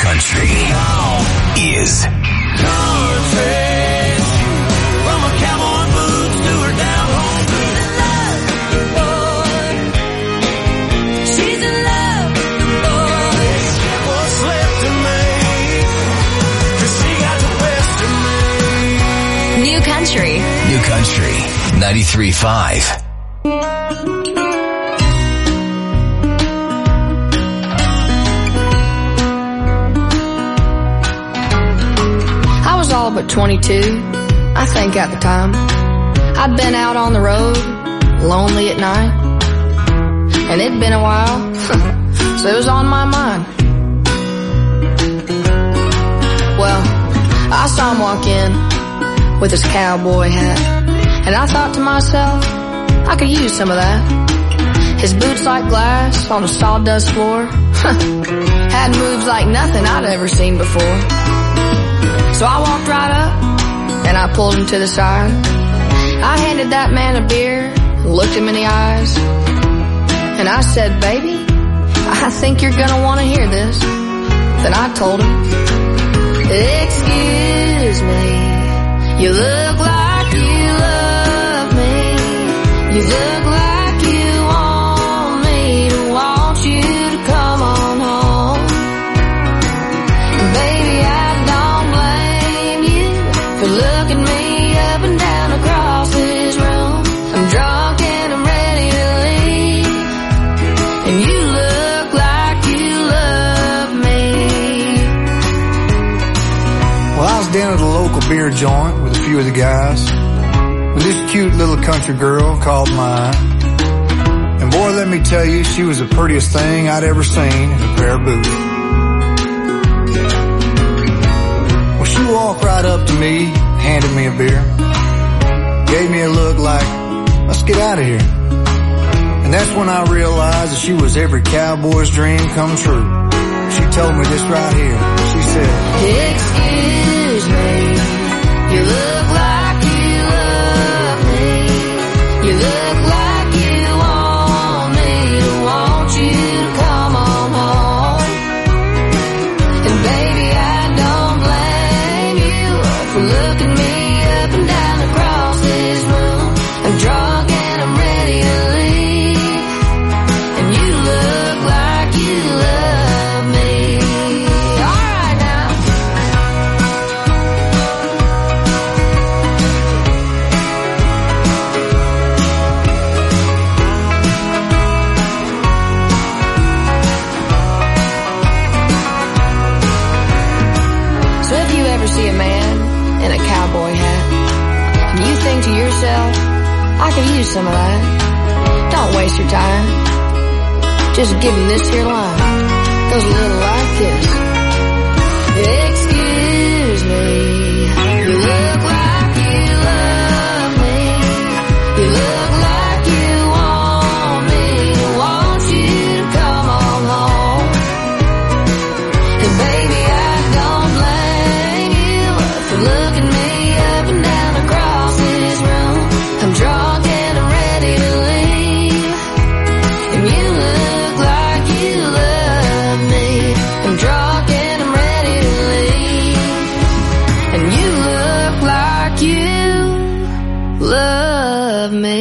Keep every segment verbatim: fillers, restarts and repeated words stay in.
Country is country. From a cowboy boots to her down home boy. She's in love, boy. What's left of me? 'Cause she got the best of me. New Country. New Country. ninety-three point five. All but twenty-two, I think at the time. I'd been out on the road, lonely at night, and it'd been a while, so it was on my mind. Well, I saw him walk in with his cowboy hat, and I thought to myself, I could use some of that. His boots like glass on a sawdust floor, had moves like nothing I'd ever seen before. So I walked right up, and I pulled him to the side. I handed that man a beer, looked him in the eyes, and I said, baby, I think you're gonna want to hear this. Then I told him, excuse me, you look like you love me. You look like you want me to want you to come on home. Baby, I look at me up and down across this room. I'm drunk and I'm ready to leave. And you look like you love me. Well, I was down at a local beer joint with a few of the guys when this cute little country girl called mine. And boy, let me tell you, she was the prettiest thing I'd ever seen in a pair of boots. She walked right up to me, handed me a beer, gave me a look like, let's get out of here. And that's when I realized that she was every cowboy's dream come true. She told me this right here. She said, excuse me, you look like you love me. You look like you want me to want you to come on home. And baby, I don't blame you for looking me up and down across this room. I'm drunk and I'm ready to leave. And you look like you love me. All right now. So if you ever see a man in a cowboy hat, and you think to yourself, I could use some of that, don't waste your time. Just give him this here line. Goes a little like this. Excuse me, you look like you love me. You look like you want me to want you to come on home. And baby, I don't blame you for looking me up and down across this room. I'm drunk and I'm ready to leave. And you look like you love me. I'm drunk and I'm ready to leave. And you look like you love me.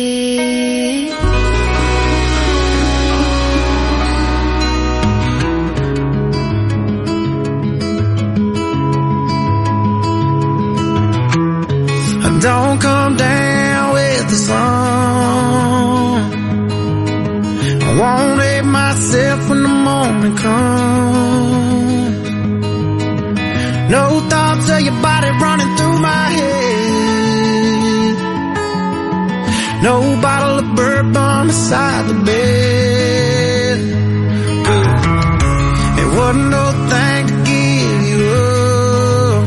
Don't come down with the sun. I won't hate myself when the morning comes. No thoughts of your body running through my head. No bottle of bourbon beside the bed. It wasn't no thing to give you up.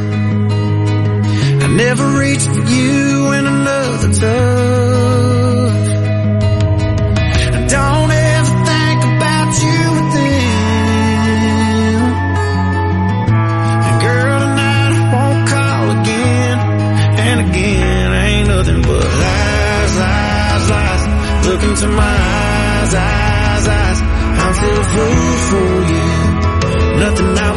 I never reached for you in another touch. I don't ever think about you within. And girl, tonight I won't call again. And again, ain't nothing but lies, lies, lies. Look into my eyes, eyes, eyes. I'm still a fool for you. Nothing I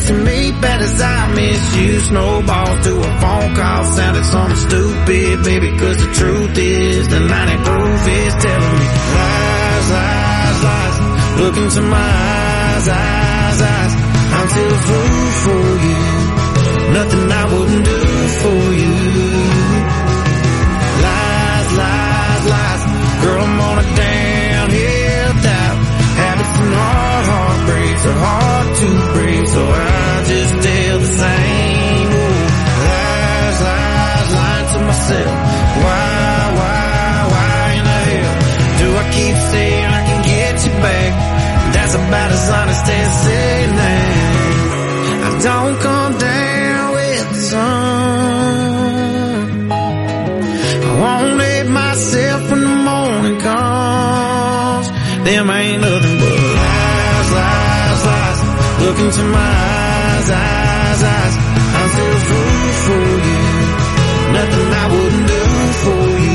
missing me bad as I miss you. Snowballs to a phone call sounded something stupid, baby, cause the truth is the line and groove is telling me lies, lies, lies. Look into my eyes, eyes, eyes. I'm still a fool for you. Nothing I wouldn't do for you. Lies, lies, lies. Girl, I'm on a downhill dive. Habits and hard heartbreaks are hard to break, so I just tell the same. Ooh, lies, lies, lying to myself. Why, why, why in the hell do I keep saying I can get you back? That's about as honest as saying that. I don't come down with the sun. I won't let myself when the morning comes. Them ain't nothing but lies, lies, lies. Look into my eyes, eyes, eyes. I'm still a fool for you. Nothing I wouldn't do for you.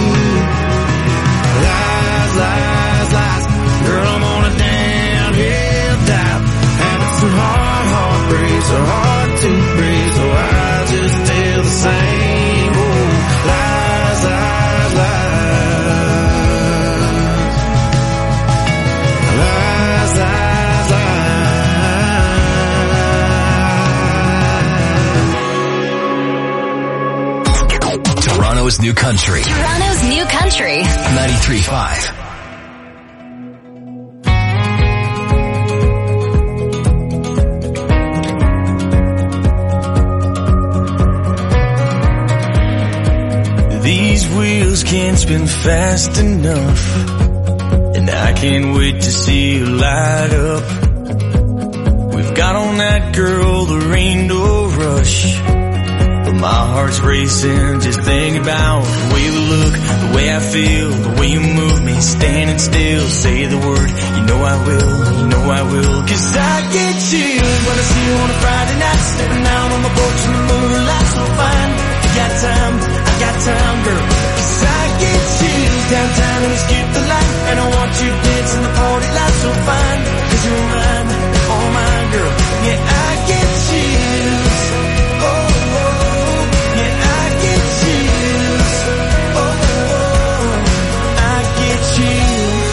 Lies, lies, lies. Girl, I'm on a downhill dive. Habits and hard heartbreaks are hard to break, so I just tell the same. Oh, lies, lies, lies. Lies, lies, lies. Toronto's New Country. Toronto's New Country. ninety-three point five. These wheels can't spin fast enough, and I can't wait to see you light up. We've got on that girl, there ain't no rush, but my heart's racing just thinking about the way we look, the way I feel, the way you move me, standing still. Say the word, you know I will, you know I will. Cause I get chills when I see you on a Friday night, stepping out on the porch in the moonlight, so fine. You got time, I got time, girl. Cause I get chills downtown and we skip the light, and I want you dancing the party light, so fine. Cause you're mine, all mine, girl. Yeah, I get chills. Oh, oh, yeah, I get chills. Oh, oh, I get chills.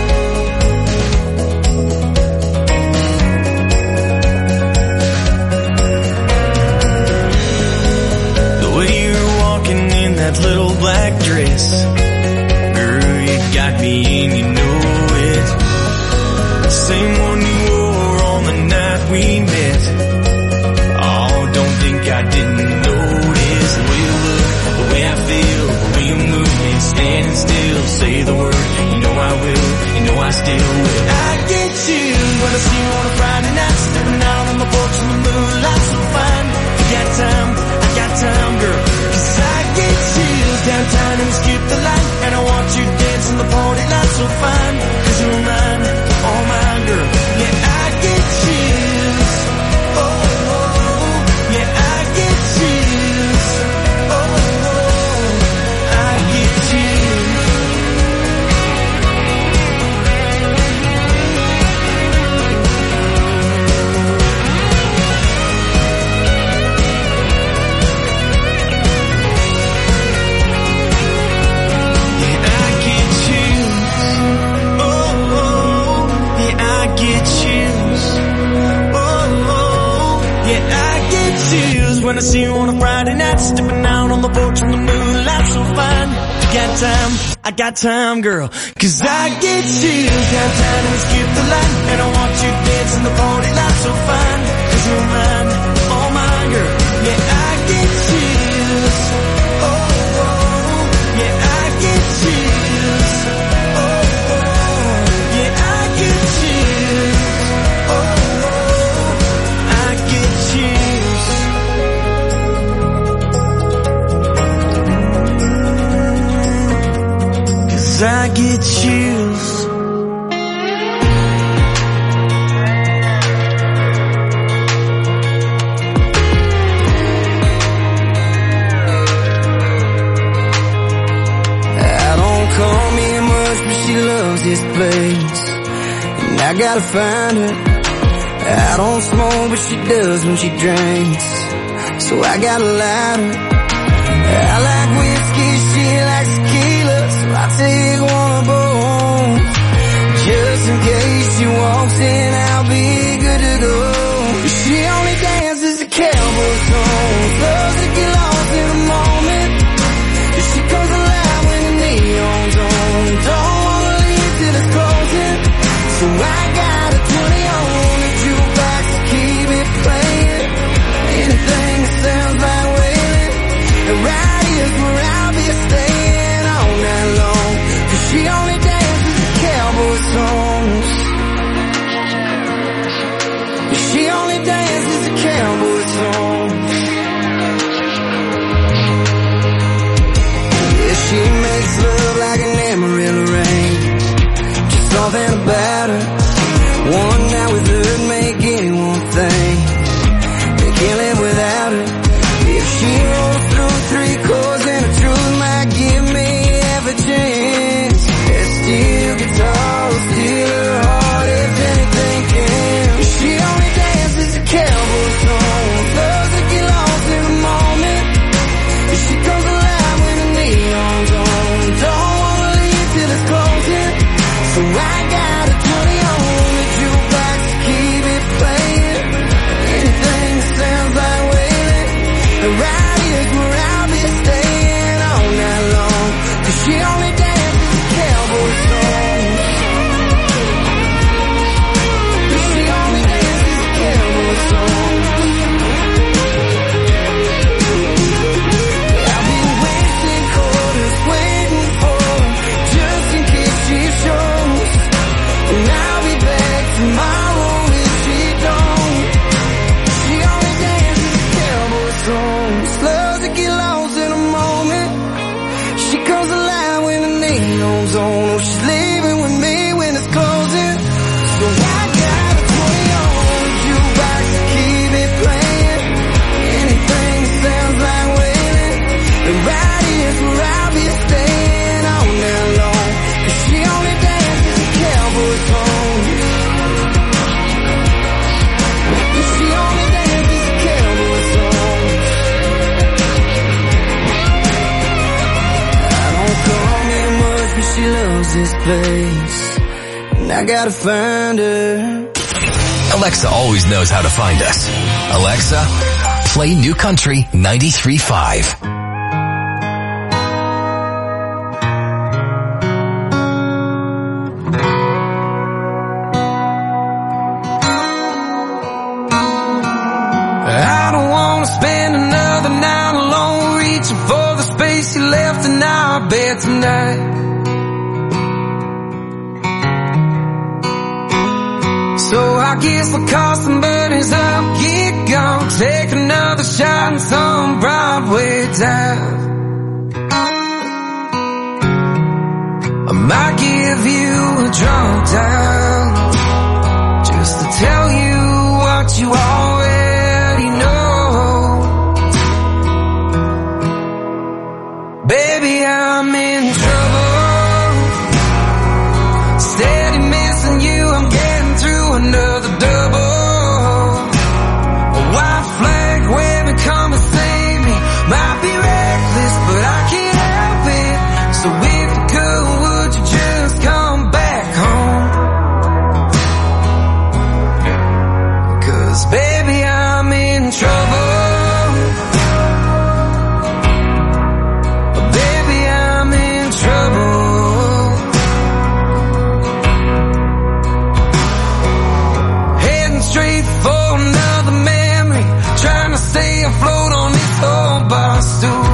The way you're walking in that little black dress, girl, you got me and you know it. Same one you wore on the night we met. Oh, don't think I didn't notice the way you look, the way I feel, the way you move me, standing still. Say the word, you know I will, you know I still will. I get chills when I see you on a Friday night, stepping out on the porch in the moonlight, so fine. You got time, I got time, girl. Cause I get chills downtown and we skip the light, and I want you dancing the party light, so fine. Cause you're mine, all mine, girl. Yeah, I get chills. Oh, oh, yeah, I get chills. Oh, oh, I get chills. Yeah, I get chills. Oh, oh, yeah, I get chills. Oh, oh, yeah, I get chills when I see you on a Friday night, stepping out on the porch in the moonlight, so fine. You got time, I got time, girl. Cause I get chills downtown and we skip the light, and I want you dancing the party light, so fine. Cause you're mine, all mine, girl. Yeah, I get chills. Oh, oh, yeah, I get chills. Oh, oh, yeah, I get chills. Oh, oh, I get chills. Cause I get chills. I don't call me much, but she loves this place, and I gotta find her. I I don't smoke, but she does when she drinks. So I got a lighter. I like whiskey, she likes tequila, so I take one of both. Just in case she walks in, I'll be good to go. She only dances to cowboy songs, loves to get lost in the moment. She comes alive when the neon's on, don't wanna leave till it's closing. So I got a twenty on the jukebox to keep it playing. Anything that sounds like wailing, and right here's where I'll be staying all night long. Cause she only dances to cowboy songs. She only dances to cowboy songs. Yeah, she makes love like an Amarillo rain. Just something about her. One night with her make anyone think they can't live without her. If she rolls through three chords and the truth might give me half a chance. That steel guitar will steal her heart if anything can. She only dances to cowboy songs, loves to get lost in the moment. She comes alive when the neon's on, don't wanna leave till it's closing. So I got a twenty on the jukebox to keep it playing. Anything that sounds like wailing, and right here's where I'll be staying all night long. Cause she only dances to cowboy songs. She only dances to cowboy songs. I've been wasting quarters waiting for her, just in case she shows. And I'll be back tomorrow if she don't. She only dances to cowboy songs, loves to get lost in a moment. She comes alive when the neon's on. Oh, she's leaving with me when it's closing. So I got a twenty on the jukebox to keep it playing. Anything that sounds like wailing, and right here's where I'll be staying all night long. Cause she only dances to cowboy songs. She only dances to cowboy songs. I don't call me much, but she loves this place, and I gotta find her. Alexa always knows how to find us. Alexa, play New Country ninety-three point five. I don't wanna spend another night alone, reaching for the space you left in our bed tonight. So I guess we'll call some buddies up, get gone, take another shot in some Broadway dive. I might give you a drunk dial, just to tell you what you already know. Baby, I'm in trouble, steady missing you, I'm getting through another double. A white flag waving, come and save me. Might be reckless, but I can't help it. So if you could, would you just come back home? Cause baby, I'm in trouble. Baby, I'm in trouble. Heading straight for another memory, trying to stay afloat on this old bar stool.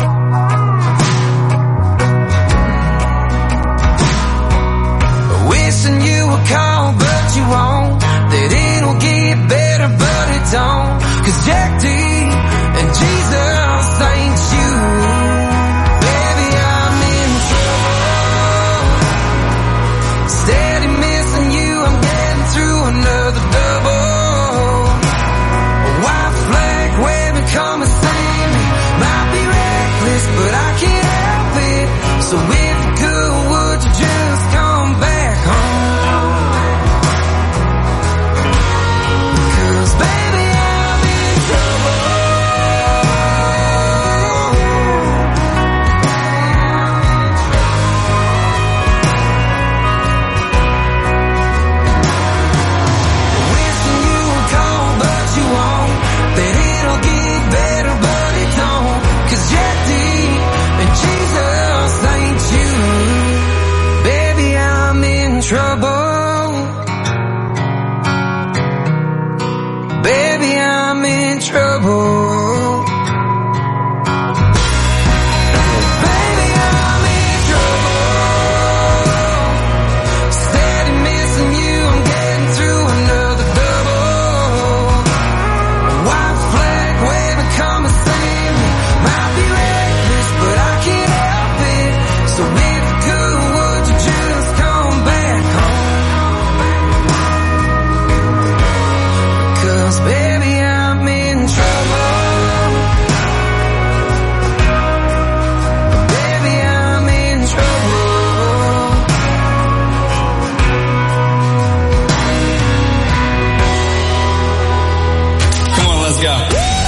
Wishing you would call, but you won't. That it'll get better, but it don't. Cause Jack D and Jesus ain't you. Baby, I'm in trouble, steady missing you, I'm getting through another double. A white flag waving, come and save me. Might be reckless, but I can't help it. So if you could, would you just come back home? trouble. Baby, I'm in trouble. Steady missing you, I'm getting through another double. White flag waving, come and save me. Might be reckless, but I can't help it. So if you could, would you just come back home? 'Cause baby, I'm in trouble. Baby, I'm in trouble. Come on, let's go.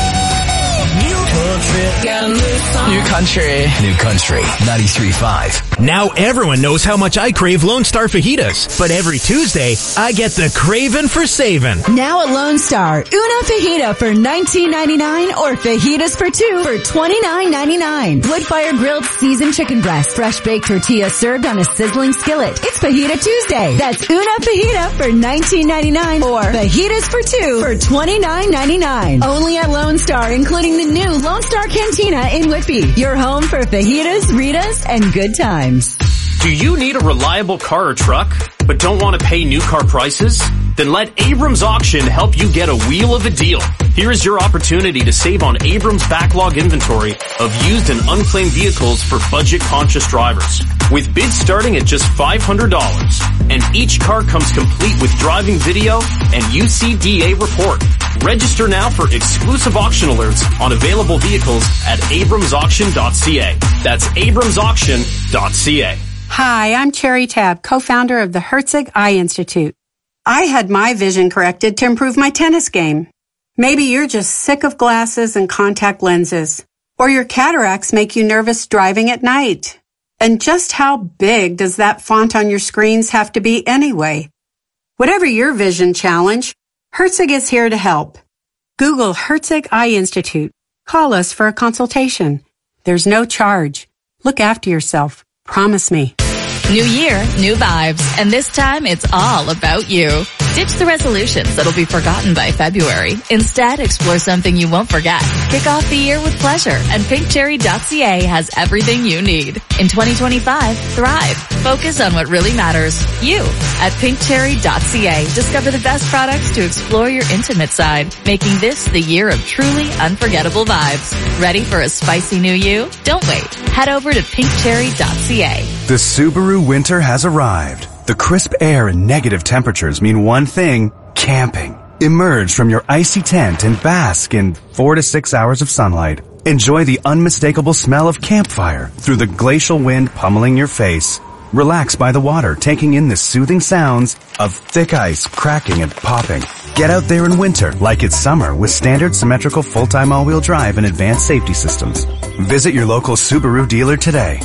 Got a new song. New Country. New Country ninety-three point five. Now everyone knows how much I crave Lone Star fajitas, but every Tuesday, I get the craving for saving. Now at Lone Star, una fajita for nineteen ninety-nine or fajitas for two for twenty-nine ninety-nine. Wood-fire grilled seasoned chicken breast, fresh baked tortilla served on a sizzling skillet. It's Fajita Tuesday. That's una fajita for nineteen ninety-nine or fajitas for two for twenty-nine ninety-nine. Only at Lone Star, including the new Lone Star Cantina in Whitby. Your home for fajitas, Ritas, and good times. Do you need a reliable car or truck, but don't want to pay new car prices? Then let Abrams Auction help you get a wheel of a deal. Here is your opportunity to save on Abrams' backlog inventory of used and unclaimed vehicles for budget-conscious drivers. With bids starting at just five hundred dollars, and each car comes complete with driving video and U C D A report. Register now for exclusive auction alerts on available vehicles at abrams auction dot c a. That's abrams auction dot c a. Hi, I'm Cherry Tab, co-founder of the Herzig Eye Institute. I had my vision corrected to improve my tennis game. Maybe you're just sick of glasses and contact lenses, or your cataracts make you nervous driving at night. And just how big does that font on your screens have to be anyway? Whatever your vision challenge, Herzig is here to help. Google Herzig Eye Institute. Call us for a consultation. There's no charge. Look after yourself. Promise me. New year, new vibes, and this time it's all about you. Ditch the resolutions that'll be forgotten by February. Instead, explore something you won't forget. Kick off the year with pleasure, and pink cherry dot c a has everything you need. In twenty twenty-five, thrive. Focus on what really matters. You. At pink cherry dot c a, discover the best products to explore your intimate side, making this the year of truly unforgettable vibes. Ready for a spicy new you? Don't wait. Head over to pink cherry dot c a. The Subaru winter has arrived. The crisp air and negative temperatures mean one thing: camping. Emerge from your icy tent and bask in four to six hours of sunlight. Enjoy the unmistakable smell of campfire through the glacial wind pummeling your face. Relax by the water, taking in the soothing sounds of thick ice cracking and popping. Get out there in winter like it's summer with standard symmetrical full-time all-wheel drive and advanced safety systems. Visit your local Subaru dealer today.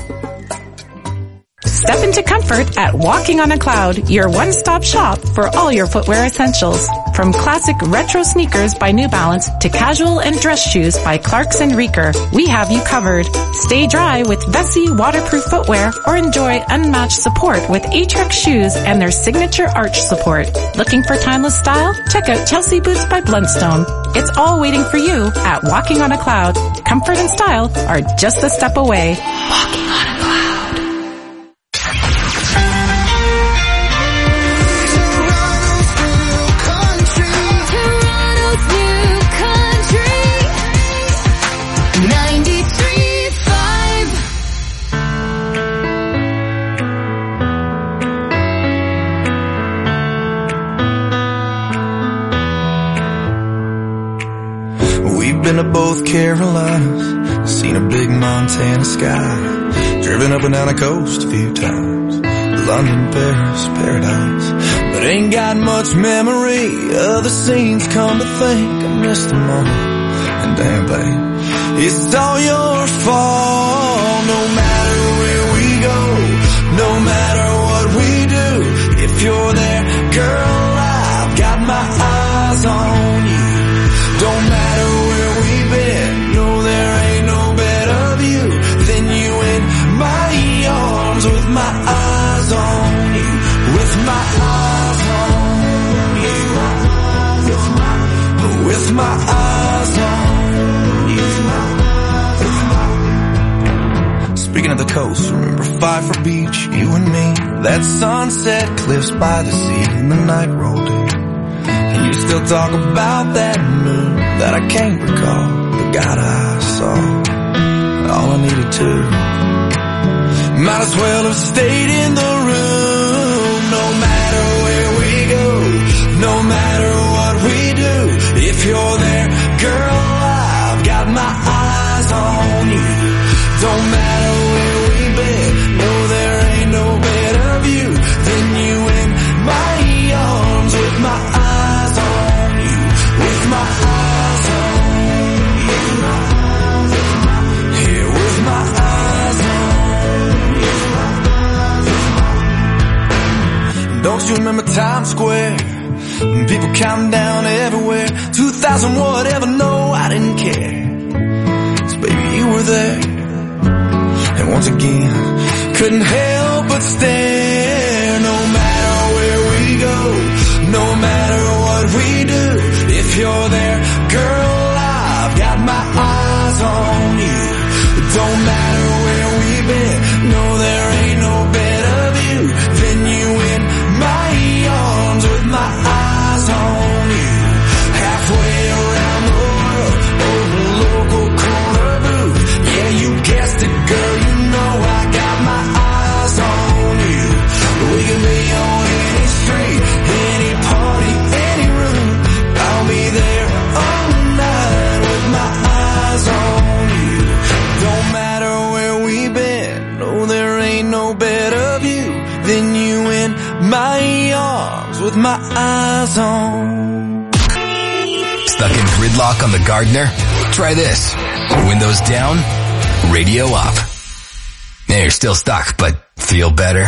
Step into comfort at Walking on a Cloud, your one-stop shop for all your footwear essentials. From classic retro sneakers by New Balance to casual and dress shoes by Clarks and Reeker, we have you covered. Stay dry with Vessi waterproof footwear or enjoy unmatched support with A-Trek shoes and their signature arch support. Looking for timeless style? Check out Chelsea Boots by Blundstone. It's all waiting for you at Walking on a Cloud. Comfort and style are just a step away. Walking on a Cloud. Been to both Carolinas, seen a big Montana sky, driven up and down the coast a few times, London, Paris, paradise, but ain't got much memory of the scenes. Come to think, I missed them all, and damn babe, it's all your fault. No matter where we go, no matter what we do, if you're there, girl, I've got my eyes on you. Don't matter where we've been, no, there ain't no better view than you in my arms, with my eyes on you, with my eyes on you, with my, with my eyes on you. coast. Remember Pfeiffer Beach, you and me, that sunset, cliffs by the sea, and the night rolled in. And you still talk about that moon that I can't recall. But God, I saw all I needed to. Might as well have stayed in the room. No matter where we go, no matter what we do, if you're there, girl, I've got my eyes on you. Don't matter where we've been, no, there ain't no better view than you in my arms, with my eyes on you, with my eyes on you, here with my eyes on you. Don't you remember Times Square? People counting down everywhere, two thousand whatever, no, I didn't care. 'Cause baby, you were there. And once again, couldn't help but stare. No matter where we go, no matter what we do, if you're there, girl, I've got my eyes on you. Don't matter where we've been, no, there ain't no better view than you in my arms, with my eyes on you. Halfway around the world, over local corner booth. Yeah, you guessed it, girl, you know I got my eyes on you. We can be on any street, any party, any room. I'll be there all night with my eyes on you. Don't matter where we've been, no, there ain't no better view than you in my arms, with my eyes on. Stuck in gridlock on the Gardner? Try this. Windows down, radio up. Now you're still stuck, but feel better?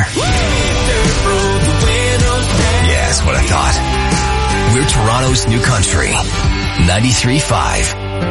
Yeah, that's what I thought. We're Toronto's new country. ninety-three point five.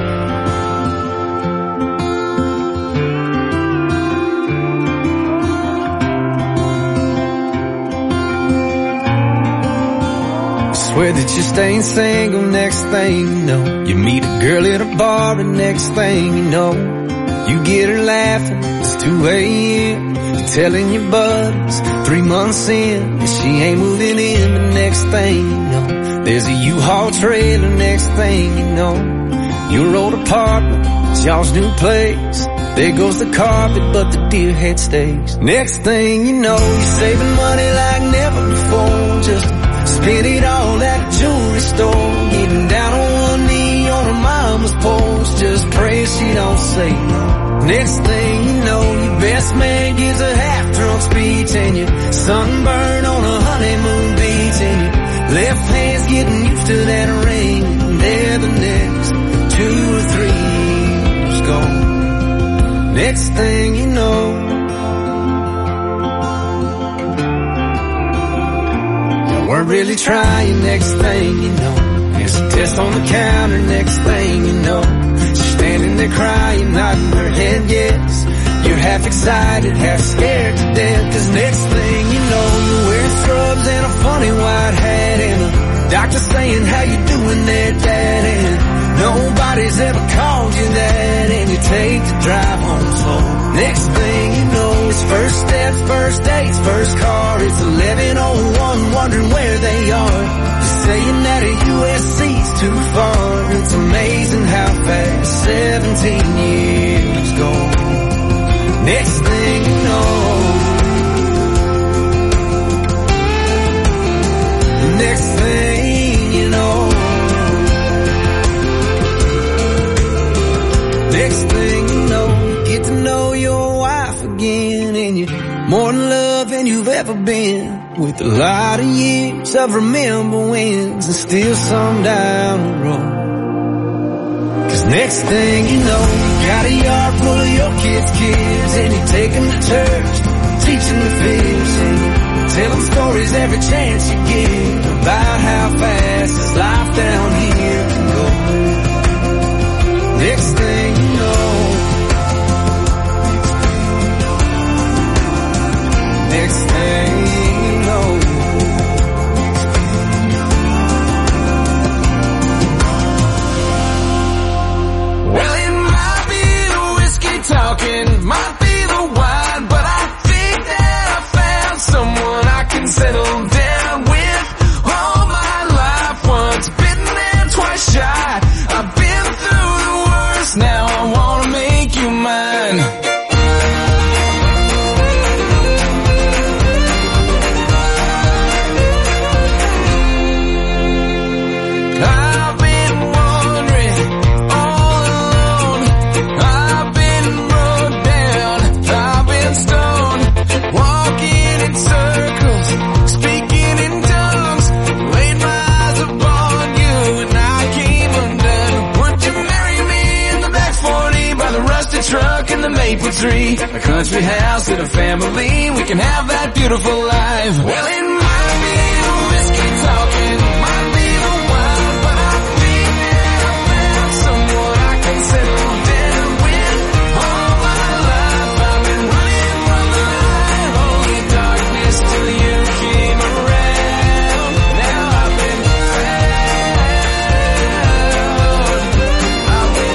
Swear that you're staying single, next thing you know, you meet a girl at a bar, and next thing you know, you get her laughing, it's two a.m. You're telling your buddies, three months in, that she ain't moving in, but next thing you know, there's a U-Haul trailer, next thing you know, your old apartment, it's y'all's new place. There goes the carpet, but the deer head stays. Next thing you know, you're saving money like never before, just spend it all at a jewelry store, getting down on one knee on her mama's porch, just pray she don't say no. Next thing you know, your best man gives a half-drunk speech, and you're sunburned on a honeymoon beach, and your left hand's getting used to that ring, and there the next two or three years gone. Next thing you know, weren't really trying, next thing you know, there's a test on the counter, next thing you know, she's standing there crying, nodding her head yes. You're half excited, half scared to death, 'cause next thing you know, you're wearing scrubs and a funny white hat, and the doctor saying, how you doing there, Dad? And nobody's ever called you that, and you take the drive home slow. Next thing you know, it's first steps, first dates, first car, it's eleven oh one, wondering where they are. You're saying that a U S C's too far. It's amazing how fast seventeen years go. Next thing you know, next thing you know, next thing you know, you get to know your wife again, and you're more in love than you've ever been, with a lot of years of remember wins, and still some down the road. 'Cause next thing you know, you got a yard full of your kids' kids, and you take them to church, teach them to fish, and you tell them stories every chance you get about how fast this life down here can go. Next thing you know, next thing you know, well, it might be the whiskey talking, might be the wine universe. Now I wanna make you mine. I've been wandering all alone. I've been run down. I've been stoned. Walking in circles, speaking in tongues. Laid my eyes upon you and I came undone. Would you marry me in the back forty by the rusted truck and the maple tree? A country house and a family. We can have that beautiful life. Well, it might be the whiskey talking, might be the wine, but I think that I found someone I can settle down with. All my life I've been running from the light, only darkness till you came around. Now I've been found. I've been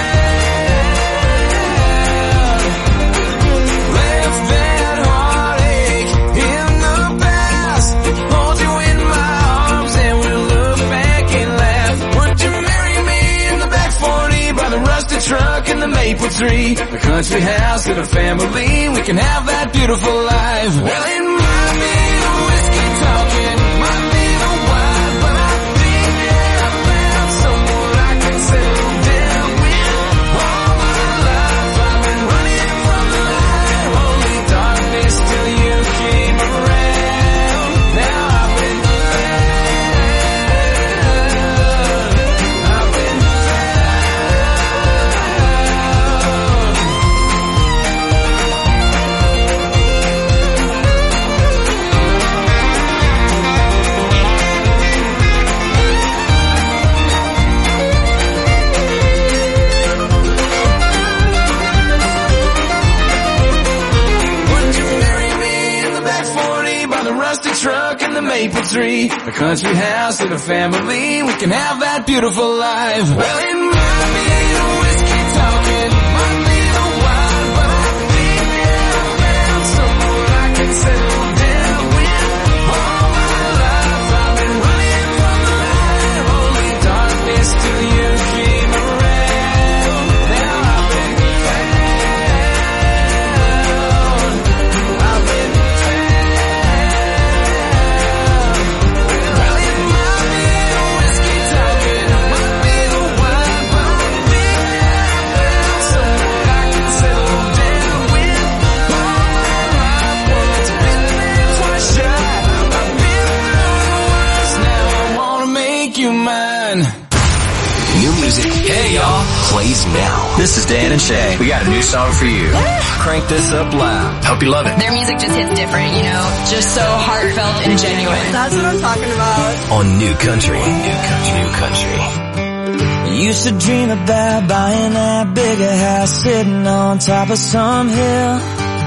left that heartache in the past. Hold you in my arms and we'll look back and laugh. Would you marry me in the back forty by the rusted truck and the maple tree? A country house and a family. We can have that beautiful life. Well, it might be the whiskey talking, might be the wine, but I think that I found someone I can settle down with. All my life I've been running from the light, only darkness till you came around. Now I've been found. I've been Would you marry me in the back forty by the rusted truck and the maple tree? A country house and a family. We can have that beautiful life. Well, it might be the whiskey talking, might be the wine, but I think that I found someone I can settle down with. All my life I've been running from the light, only darkness till you came around. Now I've been found. I've been well, it might be the whiskey talking, might be the wine, but I think that I found someone I can settle down with. All my life, once bitten, twice shy. I've been through the worst, now I wanna make you mine. New music. Hey, y'all. Plays now. This is Dan and Shay. We got a new song for you. Crank this up loud. Hope you love it. Their music just hits different, you know, just so heartfelt and genuine. That's what I'm talking about. On New Country. New Country. New Country. Used to dream about buying that bigger house sitting on top of some hill.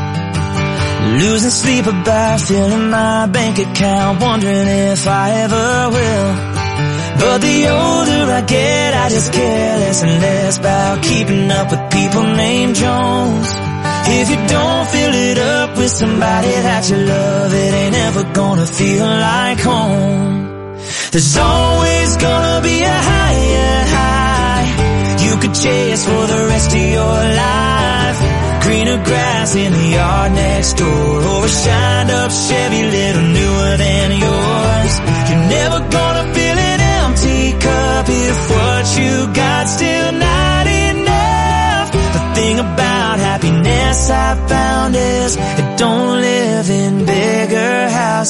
Losing sleep about filling my bank account, wondering if I ever will. But the older I get, I just care less and less about keeping up with people named Jones. If you don't fill it up with somebody that you love, it ain't ever gonna feel like home. There's always gonna be a higher high you could chase for the rest of your life. Greener grass in the yard next door, or a shined up Chevy little newer than yours. You're never gonna feel an empty cup if what you got still not enough. The thing about happiness I found is it don't live in bigger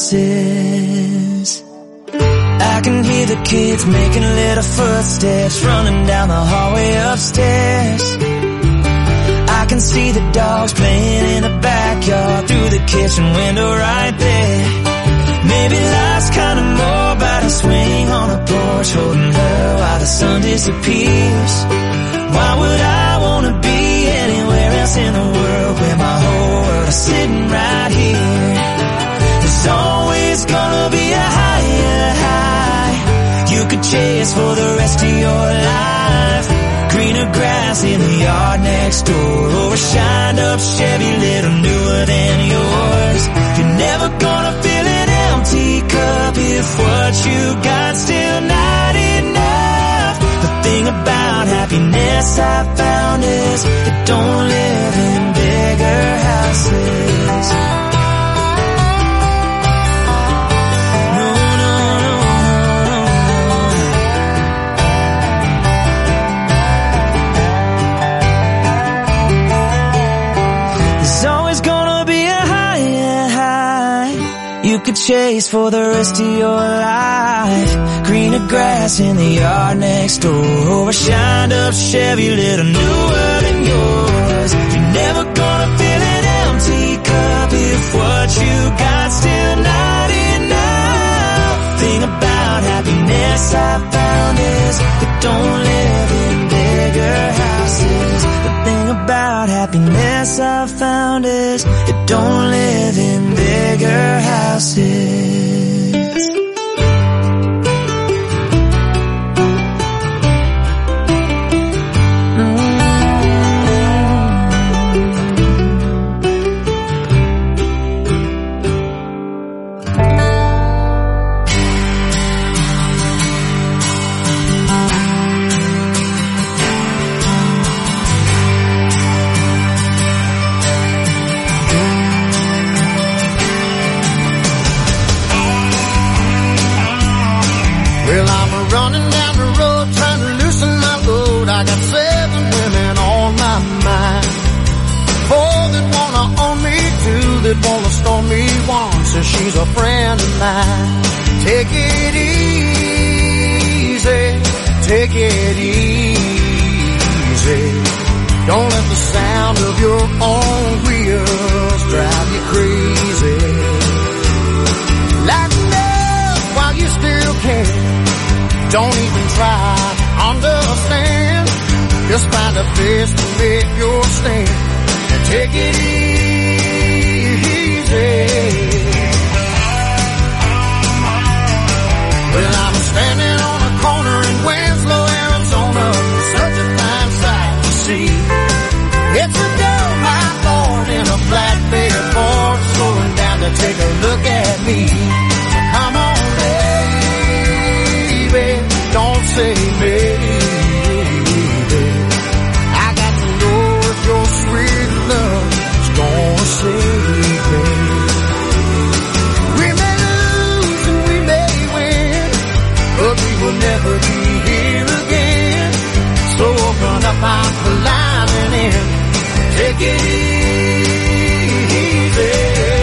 houses. I can hear the kids making little footsteps running down the hallway upstairs. I can see the dogs playing in the backyard through the kitchen window right there. Maybe life's kinda more about a swing on a porch holding her while the sun disappears. Why would I wanna be anywhere else in the world where my whole world is sitting right here? There's always gonna be a higher high you could chase for the rest of your life. Greener grass in the yard next door, or a shined up Chevy little newer than yours. You're never gonna feel an empty cup if what you got still not enough. The thing about happiness happiness I found is they don't live in bigger houses. No, no, no, no. There's always gonna be a higher high you could chase for the rest of your life. Greener grass in the yard next door, or a shined up Chevy little newer than yours. You're never gonna fill an empty cup if what you got still not enough. Thing about happiness I found is they don't live in bigger houses. The thing about happiness I found is they don't live in bigger houses. Well, I'm running down the road trying to loosen my load. I got seven women on my mind. Four that wanna own me, two that wanna stone me, one says she's a friend of mine. Take it easy, take it easy. Don't let the sound of your own wheels drive you crazy. Lighten up while you still can. Don't even try to understand. Just find a place to make your stand and take it easy. Well, I'm standing on a corner in Winslow, Arizona. Such a fine sight to see. It's a doe, my thorn in a flatbed Ford, slowing down to take a look at me. So come on, don't say maybe. I got to know if your sweet love is gonna save me. We may lose and we may win, but we will never be here again. So open up my climbing in, take it easy.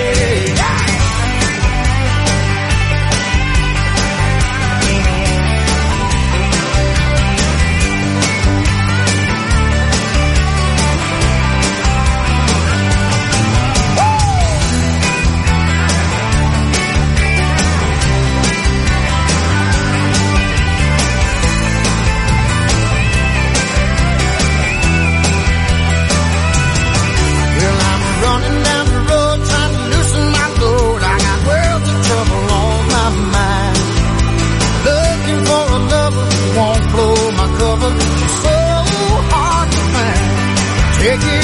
Take it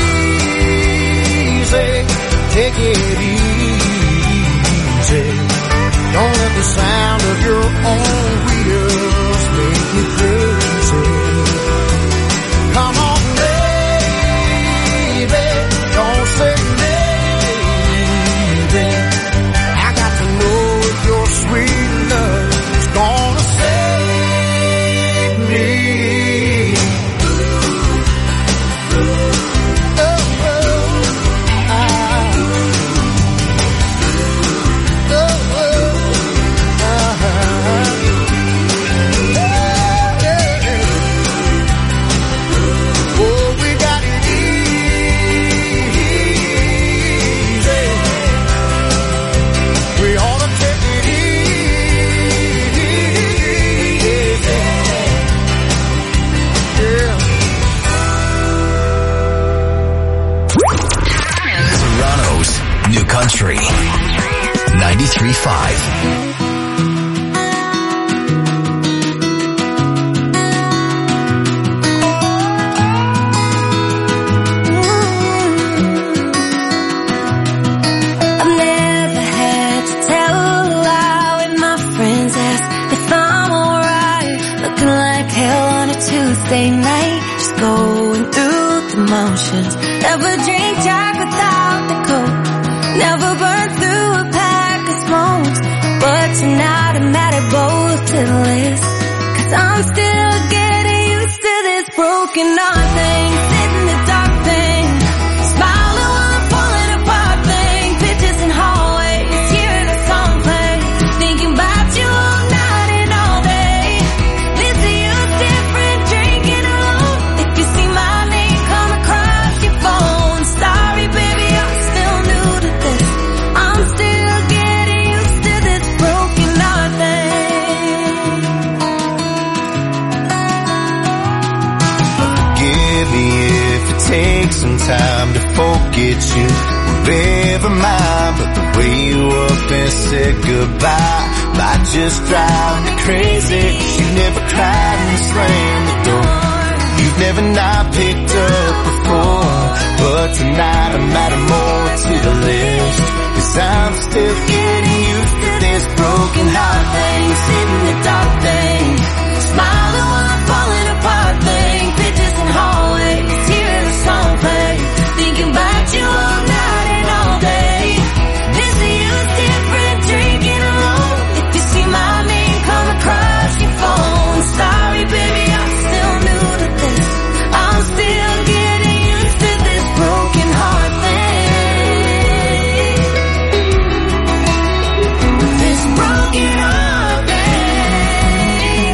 easy, take it easy. Don't let the sound of your own wheels make you crazy. Come on, baby, don't say maybe. I got to know if your sweet love is gonna save me. Country ninety-three point five. Tuesday night. going through the motions. Never drink Jack without the Coke. Never burn through a pack of smokes. But tonight I'm mad at both to the list. Cause I'm still getting used to this broken heart thing. Sit in the dark thing. Smiling while I'm falling apart thing. Pictures in hallways, hearing a song play. Thinking about you all night and all day. Listen, you different, drinking alone. If you see my name come across your phone. Sorry baby, I'm still new to this. I'm still getting used to this broken heart thing. Forgive me if it takes some time to forget you. Wherever mine, but the way you up and said goodbye might just drive me crazy. You never cried and slammed the door. You've never not picked up before. But tonight I'm adding more to the list. Cause I'm still getting used to this broken heart thing. Sitting in the dark thing. Smiling while I'm falling apart thing. Pictures in hallways, hearing a song play. Thinking about you all night and all day. Listen, you different, drinking alone. If you see my name come across your phone. Sorry baby, I'm still new to this. I'm still getting used to this broken heart thing. This broken heart thing.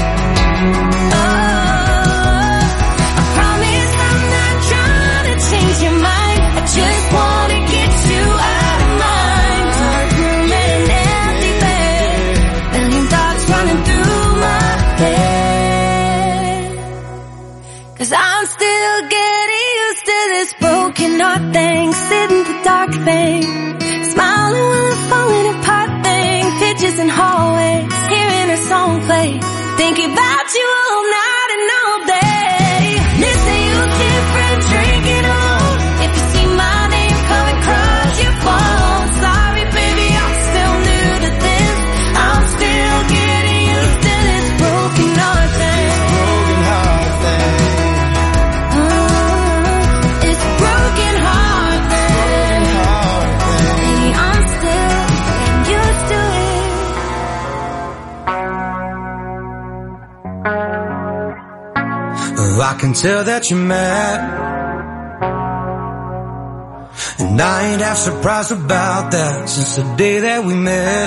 Oh, I promise I'm not trying to change your mind. I just wanna get you out of mind. Dark room and an empty bed. Million thoughts running through my head. Cause I'm still getting used to this broken heart thing. Sitting in the dark thing. Smiling while I'm falling apart thing. Pictures in hallways, hearing a song play. Thinking about you all night and all day. Listen, you different, drinking alone. If you see my name coming across your phone. Sorry baby, I'm still new to this. I'm still getting used to this broken heart thing. Broken heart thing. Oh, it's broken heart thing. Baby, I'm still getting used to it. Oh, I can tell that you're mad, and I ain't half surprised about that. Since the day that we met,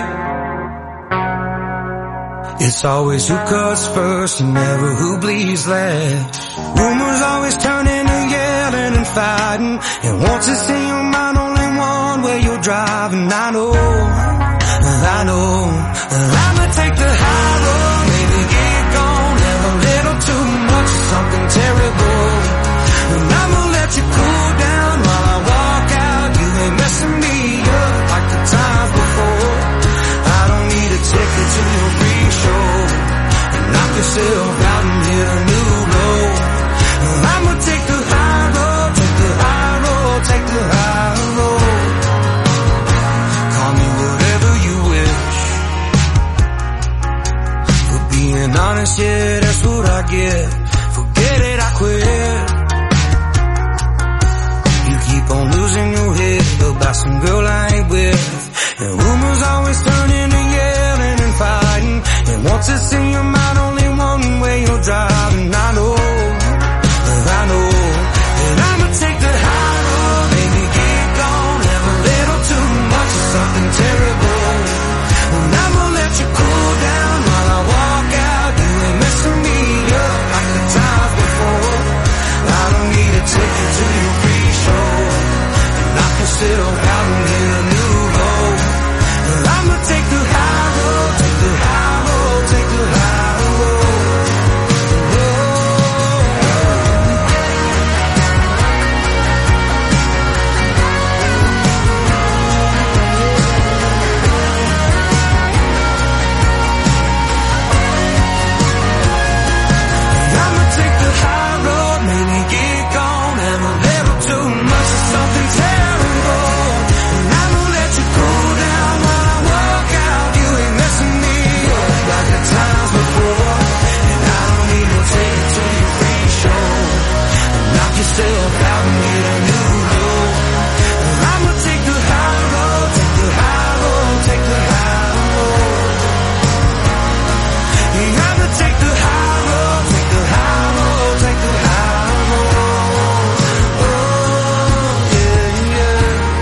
it's always who cuts first and never who bleeds last. Rumors always turn into yelling and fighting, and once it's in your mind, only one way you're driving. I know, I know, I'ma take the high road, maybe get gone, have a little too much of something terrible, and I'ma let you cool down while I walk out. You ain't messing me up like the times before. I don't need a ticket to your free show, and knock yourself out and hit a new low. I'ma take the high road, take the high road, take the high road. Call me whatever you wish. For being honest, yeah, that's what I get. Forget it, I quit. You keep on losing your head about some girl I ain't with, and rumors always turn into yelling and fighting, and once it's in your mind, only one way you're driving. I know, I know, and I'ma take the high road, baby, get gone, have a little too much of something terrible, and I'ma let you cool down while I walk out. You ain't messing me up like the times before. I don't need a ticket to your free show, and I can still out and get a new low. I'ma take the high road, take the high road, take the high road. I'ma take the high road, maybe get gone, have a little too much of something terrible, and yourself out and get a new road. I'ma take the high road, take the high road, take the high road. I'ma take the high road, take the high road, take the high road. Oh, yeah, yeah.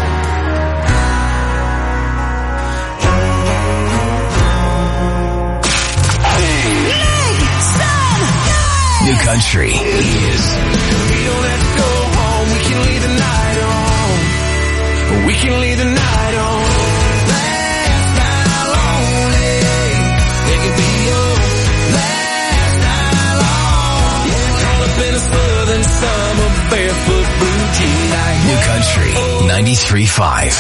New Country is. We don't have to go home, we can leave the night on. We can leave the night on. Last night lonely. It could be your last night long. Yeah, caught up in a southern summer barefoot blue jean. New Country ninety-three point five.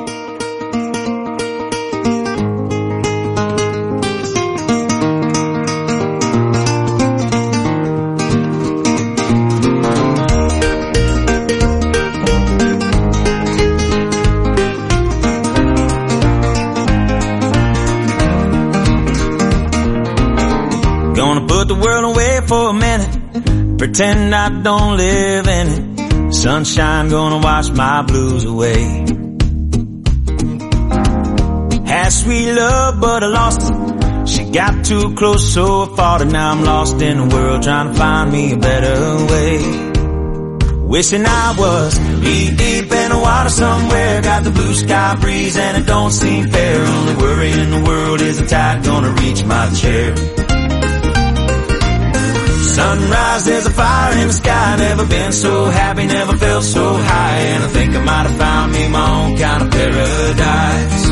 Put the world away for a minute, pretend I don't live in it. Sunshine gonna wash my blues away. Had sweet love but I lost it. She got too close so I fought it. Now I'm lost in the world trying to find me a better way. Wishing I was knee deep in the water somewhere. Got the blue sky breeze and it don't seem fair. Only worry in the world is the tide gonna reach my chair. Sunrise, there's a fire in the sky. Never been so happy, never felt so high. And I think I might have found me my own kind of paradise.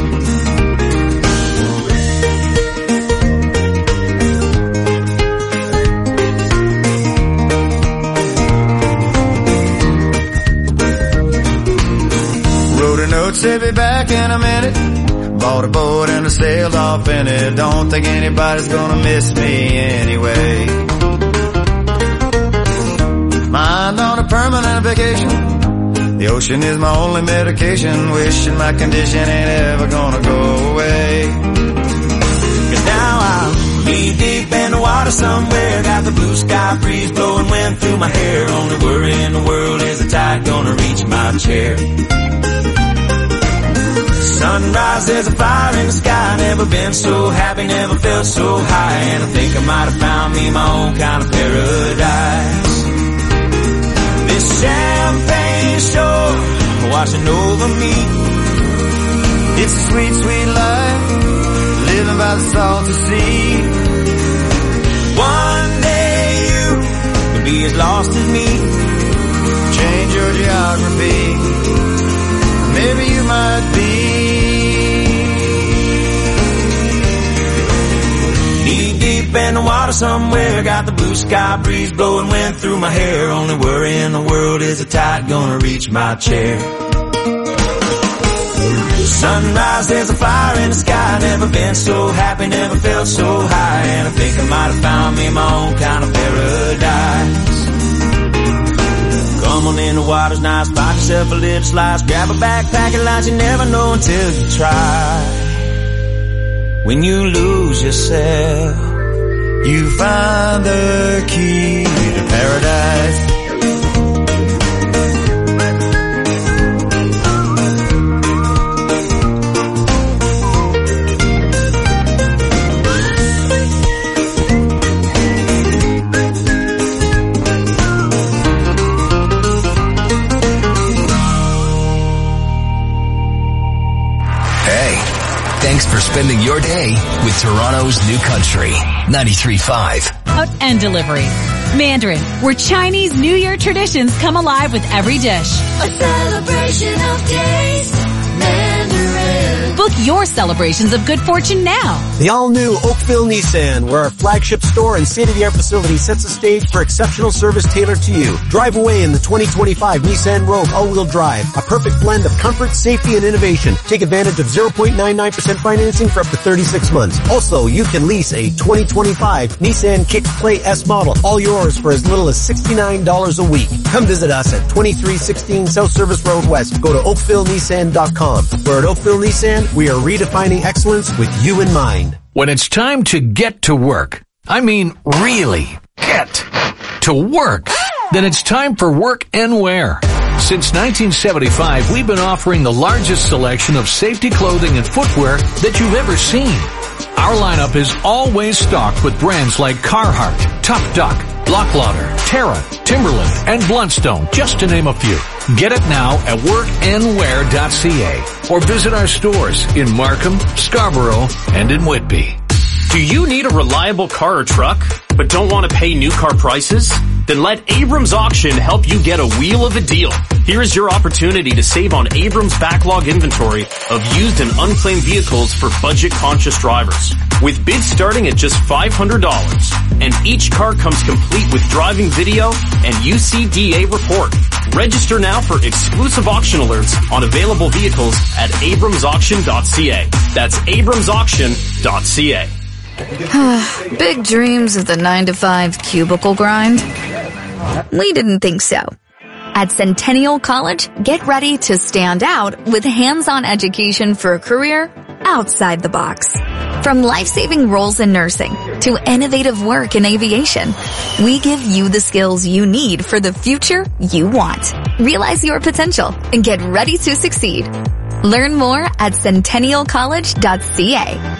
Wrote a note, said be back in a minute. Bought a boat and I sailed off in it. Don't think anybody's gonna miss me anyway. Mind on a permanent vacation. The ocean is my only medication. Wishing my condition ain't ever gonna go away. Cause now I'm knee deep in the water somewhere. Got the blue sky breeze blowing wind through my hair. Only worry in the world is the tide gonna reach my chair. Sunrise, there's a fire in the sky. Never been so happy, never felt so high. And I think I might have found me my own kind of paradise. This champagne shore washing over me. It's a sweet, sweet life, living by the salty sea. One day you will be as lost as me. Change your geography, maybe you might be. Knee deep in the water somewhere. Got the blue sky breeze blowing wind through my hair. Only worry in the world is the tide gonna reach my chair. Sunrise, there's a fire in the sky. Never been so happy, never felt so high. And I think I might have found me my own kind of paradise. Come on in, the water's nice. Buy yourself a little slice. Grab a backpack and lunch. You never know until you try. When you lose yourself, you find the key to paradise. Thanks for spending your day with Toronto's New Country ninety-three point five. Out and delivery. Mandarin, where Chinese New Year traditions come alive with every dish. A celebration of taste. Mandarin. Book your celebrations of good fortune now. The all-new Oakville Nissan, where our flagship store and state-of-the-art facility sets the stage for exceptional service tailored to you. Drive away in the twenty twenty-five Nissan Rogue all-wheel drive, a perfect blend of comfort, safety, and innovation. Take advantage of zero point nine nine percent financing for up to thirty-six months. Also, you can lease a twenty twenty-five Nissan Kicks Play S model, all yours for as little as sixty-nine dollars a week. Come visit us at twenty-three sixteen South Service Road West. Go to oakville nissan dot com. Where at Oakville Nissan, we are redefining excellence with you in mind. When it's time to get to work, I mean really get to work. Then it's time for Work and Wear. Since nineteen seventy-five, we've been offering the largest selection of safety clothing and footwear that you've ever seen. Our lineup is always stocked with brands like Carhartt, Tough Duck, Locklauder, Terra, Timberland, and Bluntstone, just to name a few. Get it now at work and wear dot c a or visit our stores in Markham, Scarborough, and in Whitby. Do you need a reliable car or truck, but don't want to pay new car prices? Then let Abrams Auction help you get a wheel of a deal. Here is your opportunity to save on Abrams' backlog inventory of used and unclaimed vehicles for budget-conscious drivers. With bids starting at just five hundred dollars, and each car comes complete with driving video and U C D A report. Register now for exclusive auction alerts on available vehicles at abrams auction dot c a. That's abrams auction dot c a. Big dreams of the nine to five cubicle grind? We didn't think so. At Centennial College, get ready to stand out with hands-on education for a career outside the box. From life-saving roles in nursing to innovative work in aviation, we give you the skills you need for the future you want. Realize your potential and get ready to succeed. Learn more at centennial college dot c a.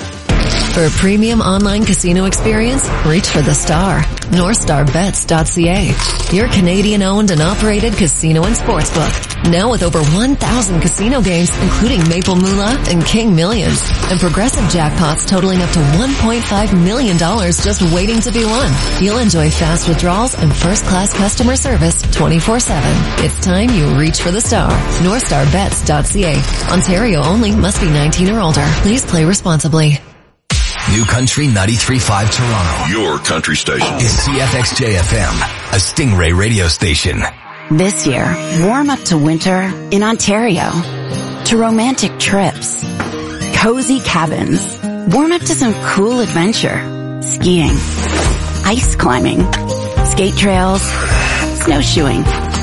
For a premium online casino experience, reach for the star. north star bets dot c a. Your Canadian-owned and operated casino and sportsbook. Now with over one thousand casino games, including Maple Moolah and King Millions. And progressive jackpots totaling up to one point five million dollars just waiting to be won. You'll enjoy fast withdrawals and first-class customer service twenty-four seven. It's time you reach for the star. north star bets dot c a. Ontario only. Must be nineteen or older. Please play responsibly. New Country ninety-three point five Toronto. Your country station. Is C F X J F M, a Stingray radio station. This year, warm up to winter in Ontario. To romantic trips. Cozy cabins. Warm up to some cool adventure. Skiing. Ice climbing. Skate trails. Snowshoeing.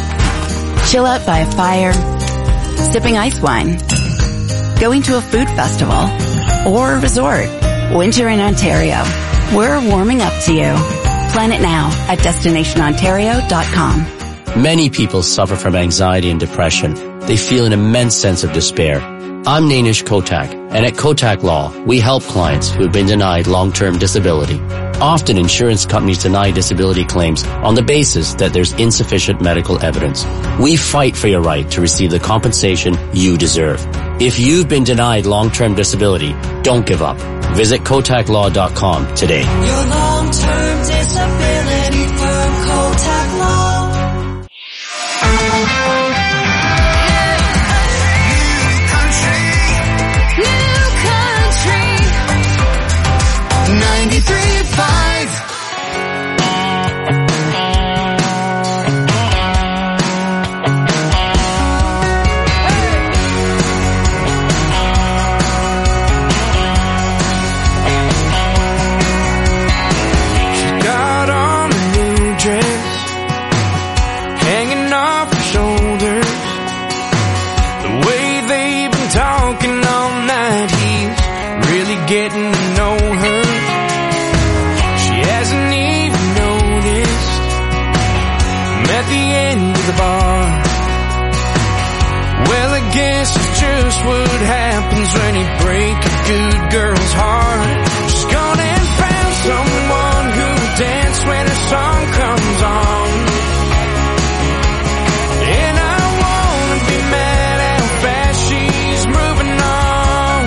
Chill out by a fire. Sipping ice wine. Going to a food festival. Or a resort. Winter in Ontario. We're warming up to you. Plan it now at destination ontario dot com. Many people suffer from anxiety and depression. They feel an immense sense of despair. I'm Nainish Kotak, and at Kotak Law, we help clients who have been denied long-term disability. Often insurance companies deny disability claims on the basis that there's insufficient medical evidence. We fight for your right to receive the compensation you deserve. If you've been denied long-term disability, don't give up. Visit kotak law dot com today. Your long-term disability firm, Kotak Law. ninety-three point five She got on a new dress, hanging off her shoulders. The way they've been talking all night, he's really getting to know her. At the end of the bar, well, I guess it's just what happens when you break a good girl's heart. She's gone and found someone who'll dance when her song comes on. And I wanna be mad how fast she's moving on.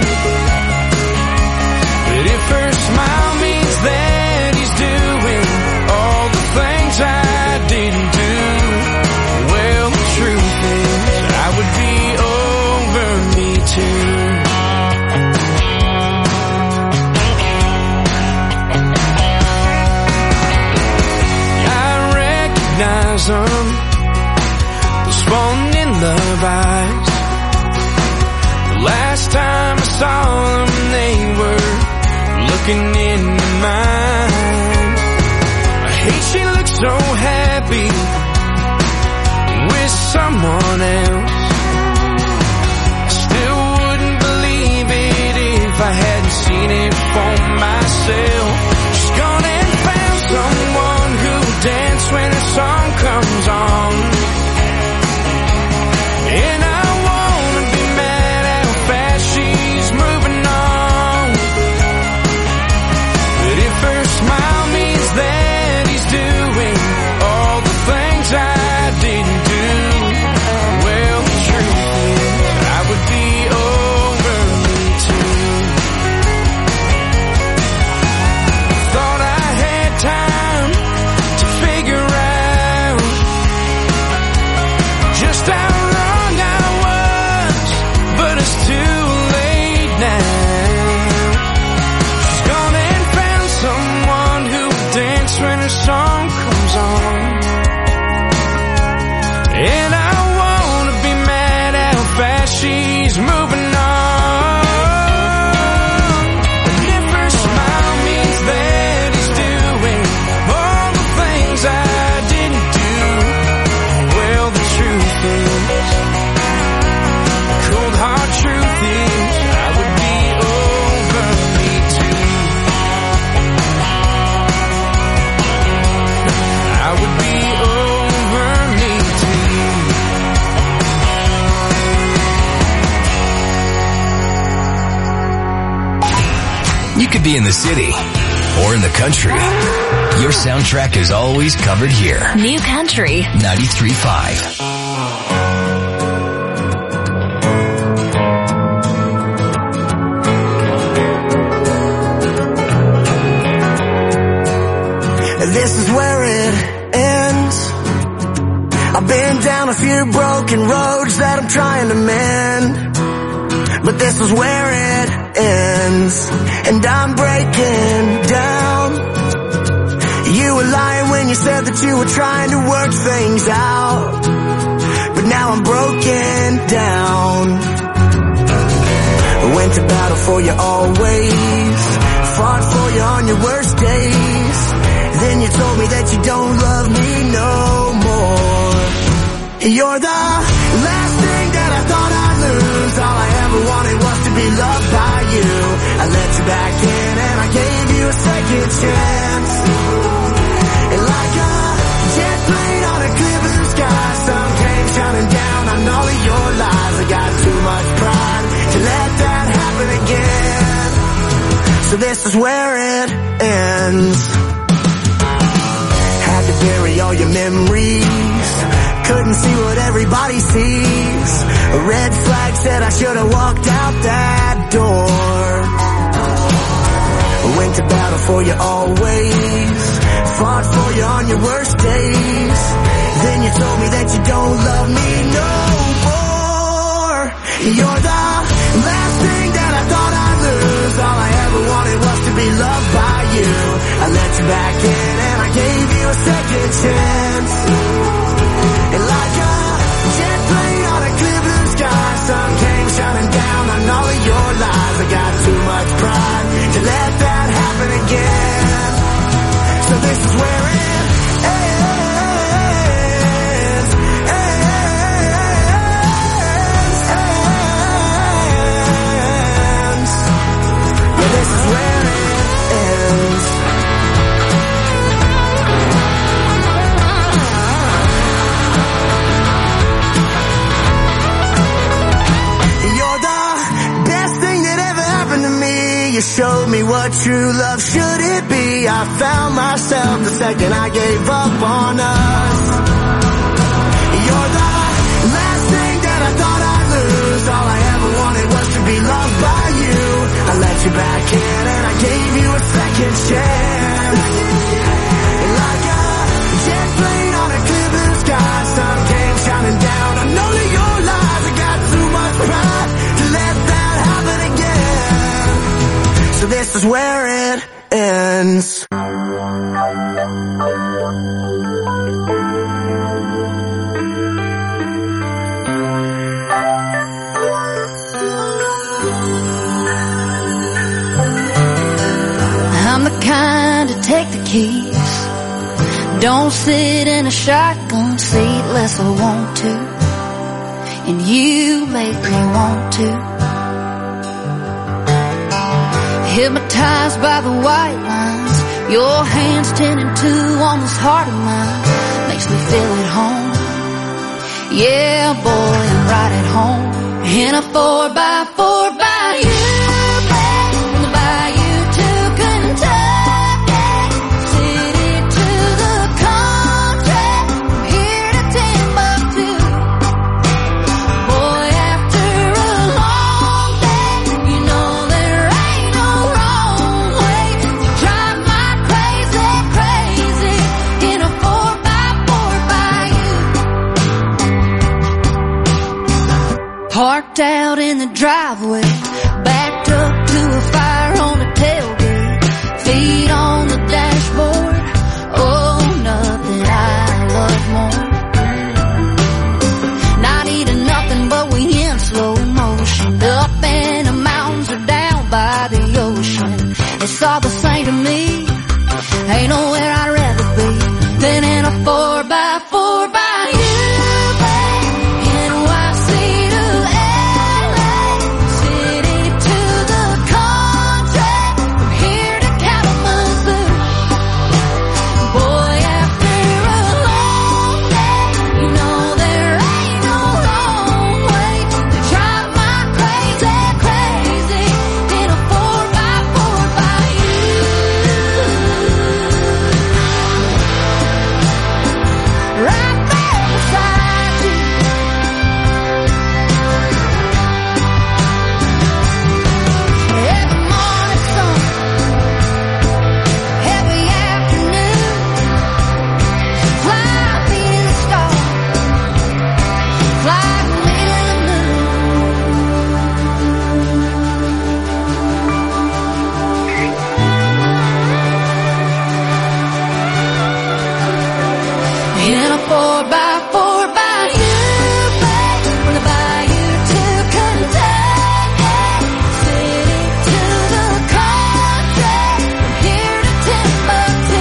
But if her smile means that he's doing all the things I didn't do, well, the truth is I would be over me too. I recognize them, those falling in love eyes. The last time I saw them, they were looking into mine. I hate she looks so happy with someone else. I still wouldn't believe it if I hadn't seen it for myself. She's gone and found someone who'll dance when her song comes on. And I wanna be mad at how fast she's moving on. But if her smile means that he's doing all the things I didn't do, well, the truth is I would be over me too. Thought I had time to figure out just how wrong I was, but it's too late now. She's gone and found someone who will dance when her song comes on. And I wanna be mad at how fast she's moving on. And if her smile means that he's doing all the things I didn't do, well, the truth is, cold hard truth is, I would be over me too. I would be over me too. You could be in the city or in the country. Your soundtrack is always covered here. New Country. ninety-three point five. This is where it ends. I've been down a few broken roads that I'm trying to mend, but this is where it ends, and I'm breaking down. You were lying when you said that you were trying to work things out, but now I'm broken down. Went to battle for you always, fought for you on your worst days. Then you told me that you don't love me no more. You're the last thing that I thought I'd lose. All I ever wanted was to be loved by you. I let you back in and I gave you a second chance. And like a jet plane on a clear blue sky, sun came shining down on all of your lies. I got too much pride to let that happen again. So this is where it ends. Had to bury all your memories, couldn't see what everybody sees. A red flag said I should have walked out that door. Went to battle for you always, fought for you on your worst days. Then you told me that you don't love me no more. You're the last thing that I thought I'd lose. All I ever wanted was to be loved by you. I let you back in and I gave you a second chance. And like a jet plane on a clear blue sky, sun came shining down on all of your lies. I got too much pride to let that happen again. So this is where it ends. Ends. Yeah, this is where it ends. You're the best thing that ever happened to me. You showed me what true love should it be. I found myself the second I gave up on us. You're the last thing that I thought I'd lose. All I ever wanted was to be loved by you. I let you back in and I gave you a second chance. And like a jet plane on a clear blue sky, sun came shining down on all of your lies. I got too much pride to let that happen again. So this is where it ends. I'm the kind to take the keys, don't sit in a shotgun seat unless I want to, and you make me want to. Hypnotized by the white lines, your hands ten and two on this heart of mine. Now makes me feel at home. Yeah, boy, I'm right at home. In a four by four bayou, back from the bayou to Kentucky, city to the country, from here to Timbuktu. Boy, after a long day, you know there ain't no wrong way to drive my crazy, crazy in a four by four bayou. Parked out in the driveway, backed up to a fire on the tailgate, feet on the dashboard. Oh, nothing I love more. Not eating nothing, but we in slow motion, up in the mountains or down by the ocean. It's all the same to me. Ain't nowhere I'd rather be than in a four by four bayou. N Y C to L A, city to the country, from here to Kalamazoo. Boy, after a long day, you know there ain't no wrong way to drive my crazy, crazy in a four by four bayou. Right there beside you. Every morning sun, every afternoon, fly me the star, fly me the moon. In a four by four bayou, back from the bayou to Kentucky, city to the country, from here to Timbuktu.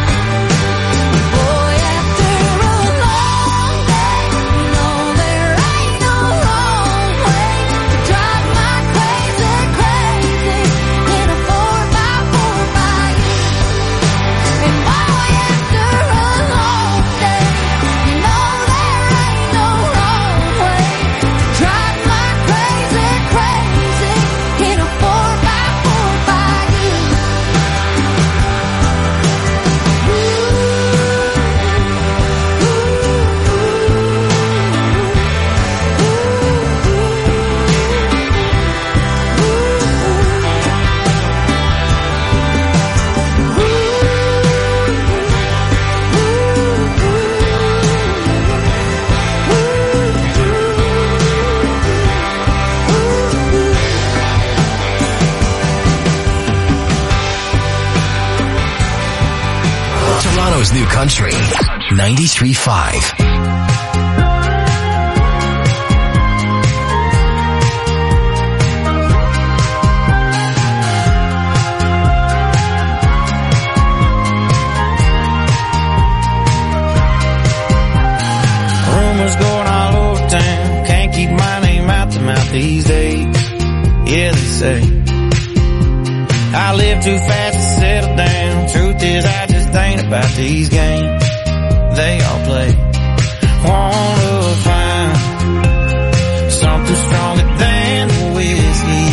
Boy, after a long day, you know there ain't no wrong way to drive my crazy, crazy in a four by four bayou. And boy, after a long day, you know there ain't no wrong way to drive my crazy, crazy in a four by four bayou. Toronto's new country, ninety-three point five. Rumors going all over town. Can't keep my name out the mouth these days. Yeah, they say I live too fast to settle down. Truth is, I just ain't about these games they all play. Wanna find something stronger than the whiskey.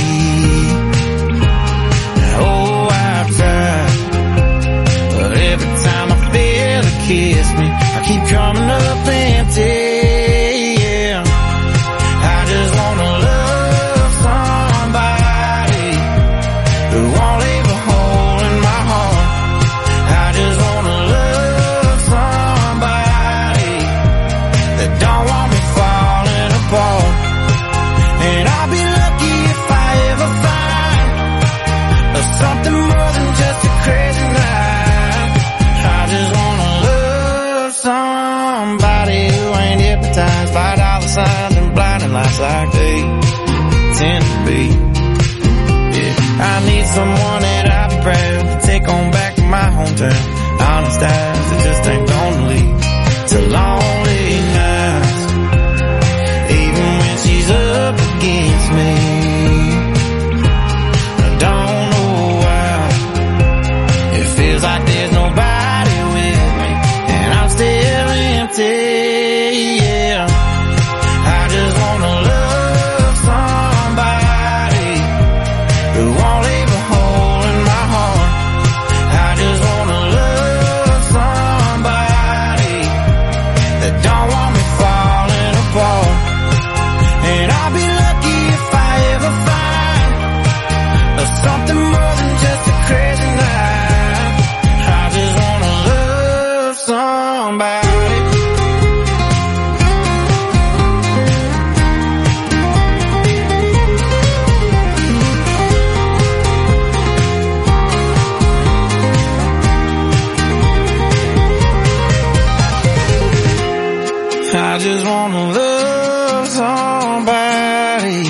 Oh, I've tried, but every time I feel it kiss me, I keep coming up empty. Yeah, I just wanna love somebody who won't leave a hole in my heart. I just wanna love somebody that don't want me falling apart. And I'll be lucky if I ever find something more than just a crazy night. I just wanna love somebody who ain't hypnotized by dollar signs and blinding lights like they tend to be. Yeah, I need someone that I'll be proud to take on back to my hometown. Honest eyes that just ain't gonna leave to lonely nights. Even when she's up against me, I don't know why. It feels like there's nobody with me, and I'm still in I just wanna love somebody.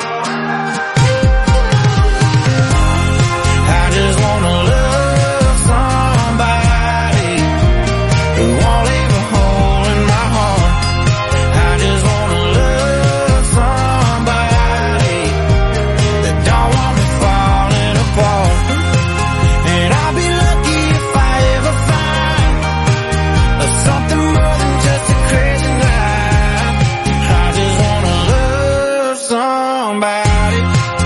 I just wanna love somebody who won't leave a hole in my heart. I just wanna love somebody that don't want me falling apart. And I'll be lucky if I ever find something more than just a crazy night. I just wanna love somebody.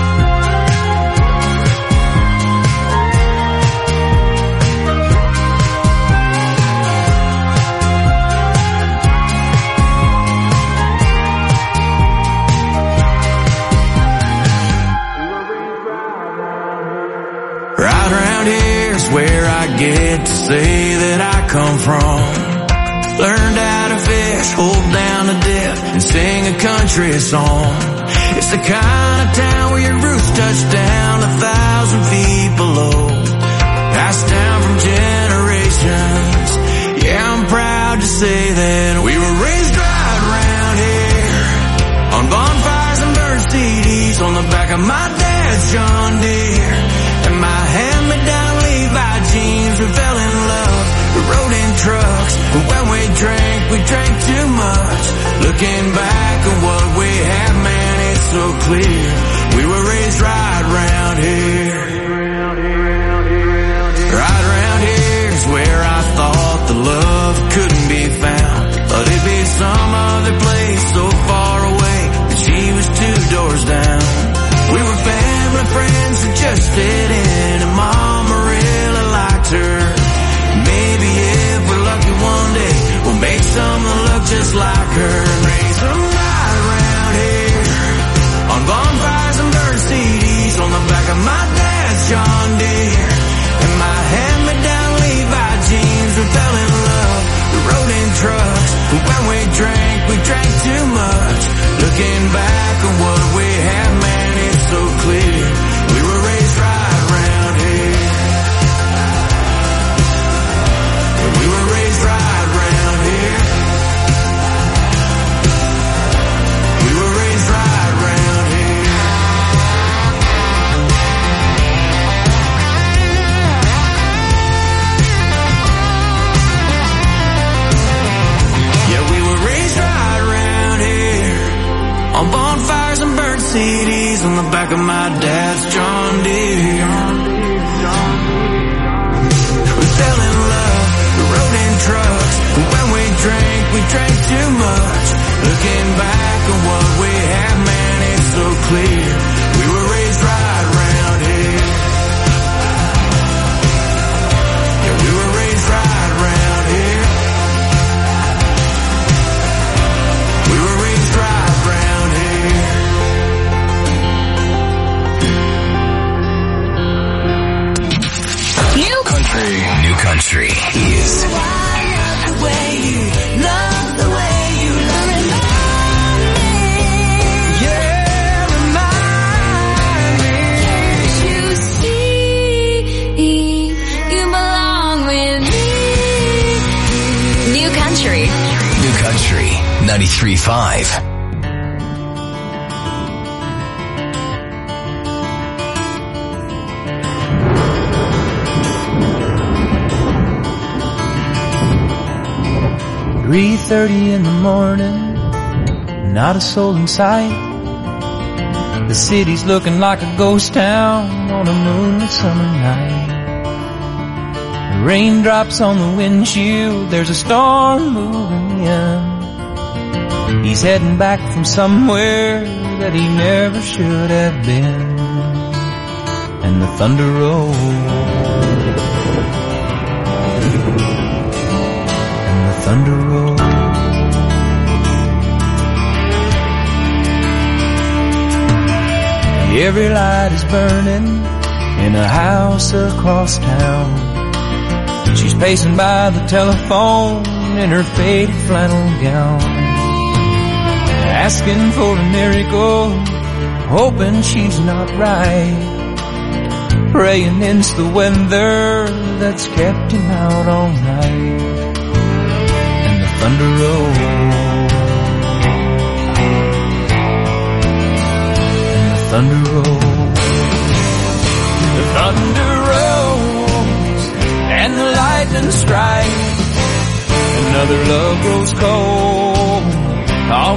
Right around here's where I get to say that I come from. Learned how to fish, hold down a dip, and sing a country song. It's the kind of town where your roots touch down a thousand feet below. Passed down from generations. Yeah, I'm proud to say that we were raised right around here. On bonfires and bird C Ds, on the back of my dad's John Deere. And my hand-me-down Levi jeans, we fell in love. We rode in trucks, but when we drank, we drank too much. Looking back at what we had, man, it's so clear. We were raised right around here. Right around here's where I thought the love couldn't be found. But it'd be some other place so far away that she was two doors down. We were family friends who just fit in, and Mama really liked her. Maybe if we're lucky one day, we'll make someone look just like her. Raise them right around here. On bonfires and bird C Ds, on the back of my dad's John Deere. And my hand-me-down Levi jeans, we fell in love. We rode in trucks, but when we drank, we drank too much. Looking back on what we had, man, it's so clear. We were raised right around here. We were raised right around here. We were raised right around here. Yeah, we were raised right around here. On bonfires and bird C Ds, on the back of my dad's John Deere. We fell in love, we rode in trucks, and when we drank, we drank too much. Looking back on what we had, man, it's so clear. We were raised right around here. Yeah, we were raised right around here. We were raised right around here. New country. New country is. New country ninety-three point five. three thirty in the morning, not a soul in sight. The city's looking like a ghost town on a moonlit summer night. The raindrops on the windshield, there's a storm moving in. He's heading back from somewhere that he never should have been. And the thunder rolls, and the thunder rolls. Every light is burning in a house across town. She's pacing by the telephone in her faded flannel gown, asking for a miracle, hoping she's not right, praying it's the weather that's kept him out all night. And the thunder rolls,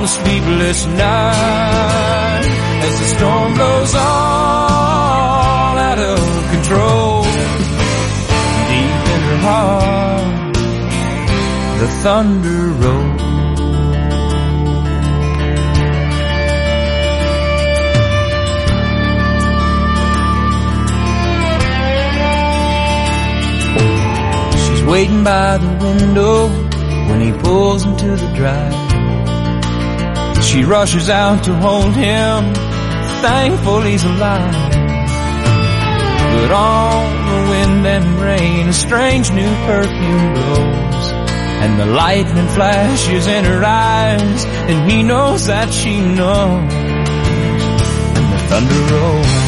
a sleepless night as the storm blows all out of control. Deep in her heart, the thunder rolls. She's waiting by the window when he pulls into the drive. She rushes out to hold him, thankful he's alive. But on the wind and rain, a strange new perfume blows, and the lightning flashes in her eyes, and he knows that she knows, and the thunder rolls.